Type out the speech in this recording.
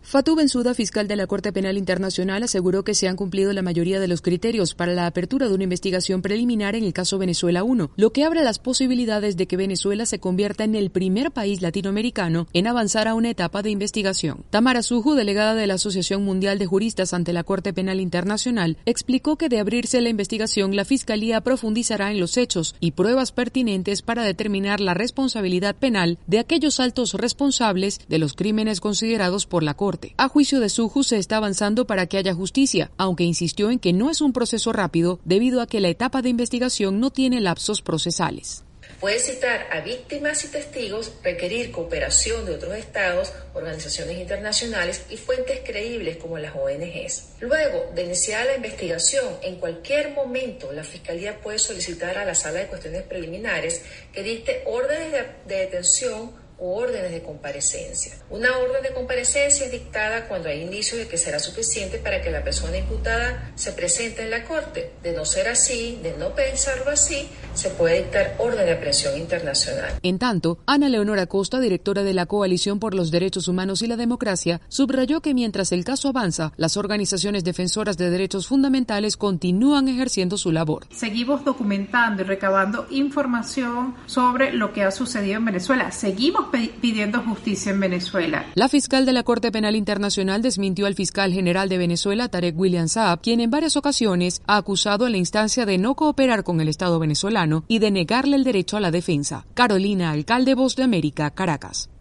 Fatou Bensouda, fiscal de la Corte Penal Internacional, aseguró que se han cumplido la mayoría de los criterios para la apertura de una investigación preliminar en el caso Venezuela 1, lo que abre las posibilidades de que Venezuela se convierta en el primer país latinoamericano en avanzar a una etapa de investigación. Tamara Suju, delegada de la Asociación Mundial de Juristas ante la Corte Penal Internacional, explicó que de abrirse la investigación, la Fiscalía profundizará en los hechos y pruebas pertinentes para determinar la responsabilidad penal de aquellos altos responsables de los crímenes considerados por la Corte. A juicio de Suju, se está avanzando para que haya justicia, aunque insistió en que no es un proceso rápido debido a que la etapa de investigación no tiene lapsos procesales. Puede citar a víctimas y testigos, requerir cooperación de otros estados, organizaciones internacionales y fuentes creíbles como las ONGs. Luego de iniciar la investigación, en cualquier momento la Fiscalía puede solicitar a la Sala de Cuestiones Preliminares que dicte órdenes de detención o órdenes de comparecencia. Una orden de comparecencia es dictada cuando hay indicios de que será suficiente para que la persona imputada se presente en la Corte. De no ser así, de no pensarlo así, se puede dictar orden de aprehensión internacional. En tanto, Ana Leonora Costa, directora de la Coalición por los Derechos Humanos y la Democracia, subrayó que mientras el caso avanza, las organizaciones defensoras de derechos fundamentales continúan ejerciendo su labor. Seguimos documentando y recabando información sobre lo que ha sucedido en Venezuela. Seguimos pidiendo justicia en Venezuela. La fiscal de la Corte Penal Internacional desmintió al fiscal general de Venezuela, Tarek William Saab, quien en varias ocasiones ha acusado a la instancia de no cooperar con el Estado venezolano y de negarle el derecho a la defensa. Carolina Alcalde, Voz de América, Caracas.